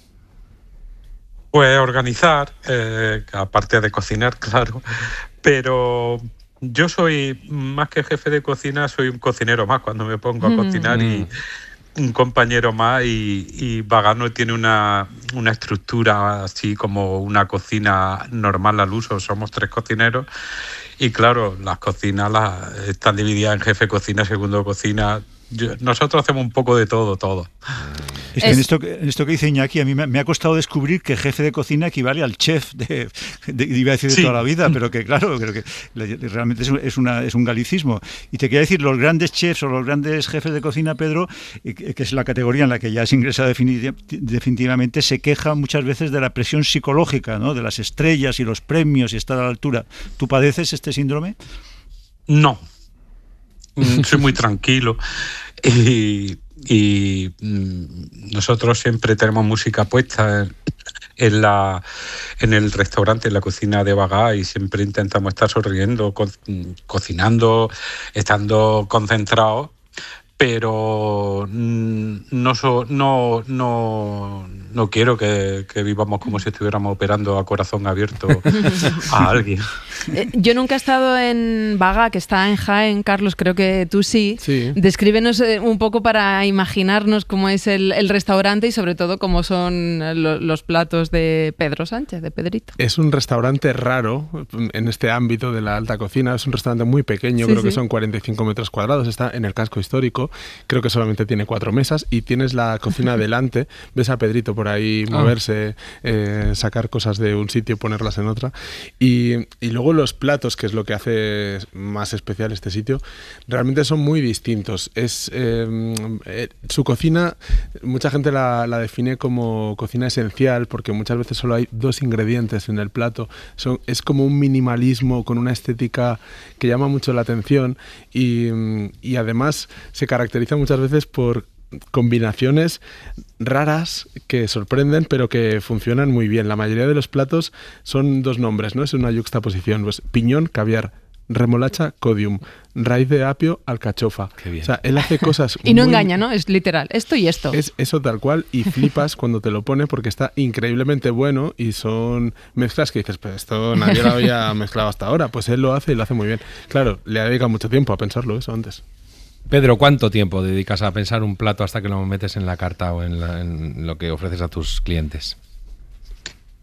Pues organizar, eh, aparte de cocinar, claro, pero yo soy, más que jefe de cocina, soy un cocinero más cuando me pongo a Mm. cocinar y un compañero más, y, y Vagano tiene una, una estructura así como una cocina normal al uso, somos tres cocineros y claro, las cocinas las, están divididas en jefe de cocina, segundo de cocina. Yo- nosotros hacemos un poco de todo, todo. Es que en esto, que- en esto que dice Iñaki, a mí me, me ha costado descubrir que jefe de cocina equivale al chef de, de- iba a decir de Sí. toda la vida, pero que claro, creo que le- realmente es un, es, una, es un galicismo. Y te quería decir, los grandes chefs o los grandes jefes de cocina, Pedro, eh, que que es la categoría en la que ya se ingresa definitiv- definitivamente, se queja muchas veces de la presión psicológica, ¿no? De las estrellas y los premios y estar a la altura. ¿Tú padeces este síndrome? No. Mm, soy muy tranquilo y, y, mm, nosotros siempre tenemos música puesta en, en la en el restaurante, en la cocina de Bagá, y siempre intentamos estar sonriendo, co- cocinando, estando concentrados, pero mm, no, so- no, no, no quiero que, que vivamos como si estuviéramos operando a corazón abierto a alguien. Eh, yo nunca he estado en Bagá, que está en Jaén, Carlos, creo que tú sí. Sí. Descríbenos eh, un poco para imaginarnos cómo es el, el restaurante y sobre todo cómo son eh, lo- los platos de Pedro Sánchez, de Pedrito. Es un restaurante raro en este ámbito de la alta cocina. Es un restaurante muy pequeño, Sí, creo que sí. son cuarenta y cinco metros cuadrados. Está en el casco histórico. Creo que solamente tiene cuatro mesas y tienes la cocina delante. Ves a Pedrito por ahí Ah. moverse, eh, sacar cosas de un sitio, ponerlas en otra. Y, y luego los platos, que es lo que hace más especial este sitio, realmente son muy distintos. Es eh, eh, su cocina, mucha gente la, la define como cocina esencial porque muchas veces solo hay dos ingredientes en el plato. Son, es como un minimalismo con una estética que llama mucho la atención y, y además se caracteriza muchas veces por combinaciones raras que sorprenden pero que funcionan muy bien. La mayoría de los platos son dos nombres, ¿no? Es una yuxtaposición, pues piñón, caviar, remolacha, codium, raíz de apio, alcachofa. O sea, él hace cosas Y no muy- engaña, ¿no? Es literal, esto y esto. es eso tal cual y flipas cuando te lo pone porque está increíblemente bueno y son mezclas que dices, pues esto nadie lo había mezclado hasta ahora. Pues él lo hace y lo hace muy bien. Claro, le ha dedicado mucho tiempo a pensarlo eso antes. Pedro, ¿cuánto tiempo dedicas a pensar un plato hasta que lo metes en la carta o en, la- en lo que ofreces a tus clientes?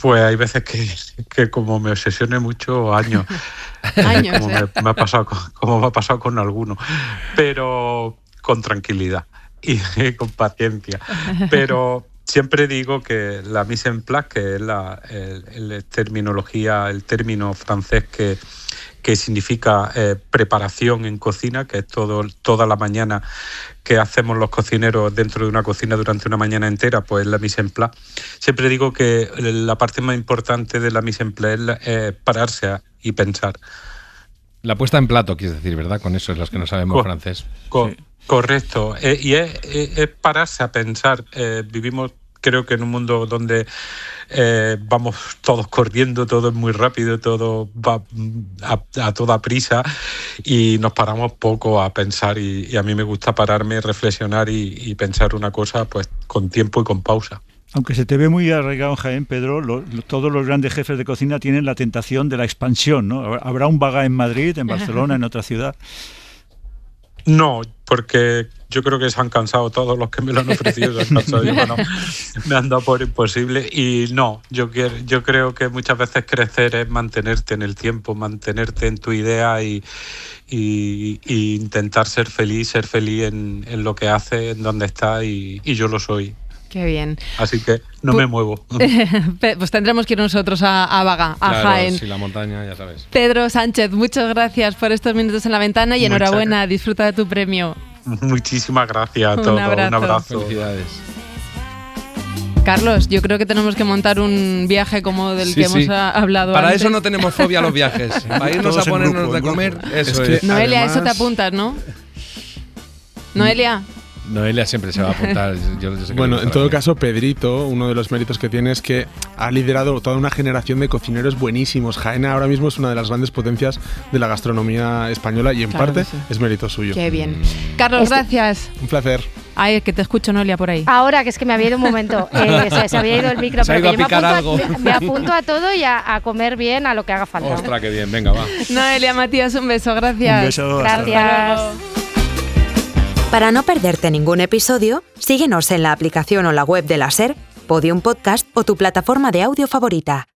Pues hay veces que, que como me obsesione mucho, años. Años, como, ¿eh? me, me ha pasado con, como me ha pasado con algunos. Pero con tranquilidad y con paciencia. Pero siempre digo que la mise en place, que es la el, el terminología, el término francés que, que significa eh, preparación en cocina, que es todo, toda la mañana que hacemos los cocineros dentro de una cocina durante una mañana entera, pues la mise en place. Siempre digo que la parte más importante de la mise en place es, la, es pararse a, y pensar. La puesta en plato, quieres decir, ¿verdad? Con eso es los que no sabemos Co- francés. Co- Sí. Correcto. Eh, y es, es, es pararse a pensar. Eh, vivimos, creo que en un mundo donde eh, vamos todos corriendo, todo es muy rápido, todo va a, a toda prisa y nos paramos poco a pensar y, y a mí me gusta pararme, reflexionar y, y pensar una cosa pues con tiempo y con pausa. Aunque se te ve muy arraigado en Jaén, Pedro, lo, lo, todos los grandes jefes de cocina tienen la tentación de la expansión, ¿no? ¿Habrá un Bagá en Madrid, en Barcelona, en otra ciudad? No, porque yo creo que se han cansado todos los que me lo han ofrecido, se han cansado. Yo, bueno, me han dado por imposible y no, yo, quiero, yo creo que muchas veces crecer es mantenerte en el tiempo, mantenerte en tu idea y, y, y intentar ser feliz, ser feliz en, en lo que haces, en donde estás y, y yo lo soy. Qué bien. Así que no Pu- me muevo. Pues tendremos que ir nosotros a, a Baga, a Claro, Jaén. si la montaña, ya sabes. Pedro Sánchez, muchas gracias por estos minutos en la ventana y Muchas enhorabuena, disfruta de tu premio. Muchísimas gracias a Un todos. abrazo. Un abrazo. Felicidades. Carlos, yo creo que tenemos que montar un viaje como del Sí, que sí. hemos a- hablado Para antes. eso no tenemos fobia a los viajes. Para irnos Todos a en ponernos grupo, de en comer, grupo. eso Es es. que- Noelia, Además- eso te apuntas, ¿no? Noelia. Noelia siempre se va a apuntar. Yo, yo sé que Bueno, le en gusta todo la- caso, Pedrito, uno de los méritos que tiene es que ha liderado toda una generación de cocineros buenísimos. Jaén ahora mismo es una de las grandes potencias de la gastronomía española y en Claro parte que sí. es mérito suyo. Qué bien. Carlos, Este- gracias. Un placer. Ay, que te escucho, Noelia, por ahí. Ahora, que es que me había ido un momento, eh, se, se había ido el micro, Se ha pero ido que a yo me picar apunto, algo. a, me apunto a todo y a, a comer bien, a lo que haga falta. Ostras, qué bien. Venga, va. Noelia, Matías, un beso, gracias. Un beso, hasta Gracias. Para no perderte ningún episodio, síguenos en la aplicación o la web de la SER, Podium Podcast o tu plataforma de audio favorita.